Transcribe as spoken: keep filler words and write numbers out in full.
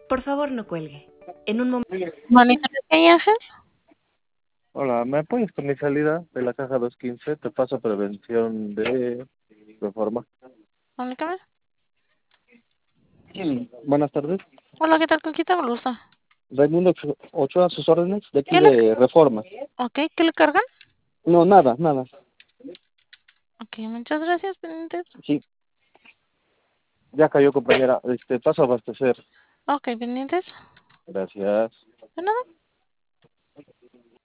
Por favor, no cuelgue. En un momento. Manita Pequeña Ángel. Hola, ¿me apoyas con mi salida de la caja doscientos quince? Te paso prevención de reforma. Comunícame. Mm, Buenas tardes. Hola, ¿qué tal? ¿Con quién te gusta? Raimundo Ocho- Ochoa, a sus órdenes, de aquí ¿Qué le... de reforma. Ok, ¿qué le cargan? No, nada, nada. Ok, muchas gracias, pendientes. Sí, ya cayó, compañera. Este, paso a abastecer. Ok, pendientes. Gracias. De nada.